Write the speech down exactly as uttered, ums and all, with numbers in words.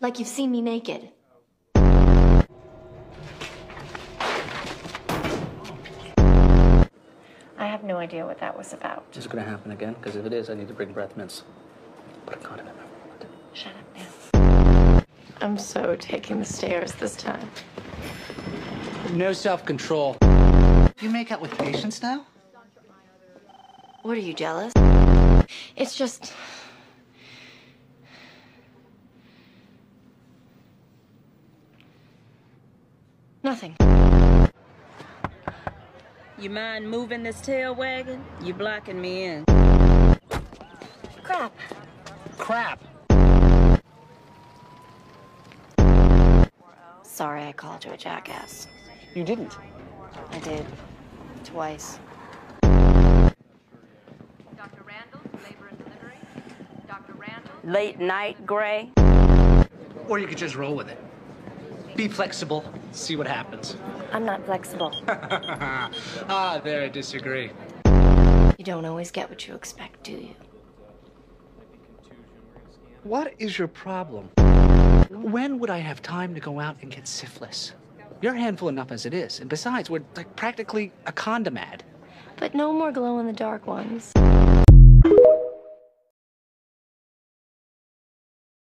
Like you've seen me naked. I have no idea what that was about. Is it going to happen again? Because if it is, I need to bring breath mints. Put a condom in my wallet. Shut up now. I'm so taking the stairs this time. No self-control. You make out with patients now? What, are you jealous? It's just... nothing. You mind moving this tail wagon? You blocking me in. Crap. Crap. Sorry I called you a jackass. You didn't. I did. Twice. Doctor Randall, labor and delivery. Doctor Randall. Late night, Gray? Or you could just roll with it. Be flexible, see what happens. I'm not flexible. Ah, there I disagree. You don't always get what you expect, do you? What is your problem? When would I have time to go out and get syphilis? You're handful enough as it is, and besides, we're like practically a condom ad. But no more glow-in-the-dark ones.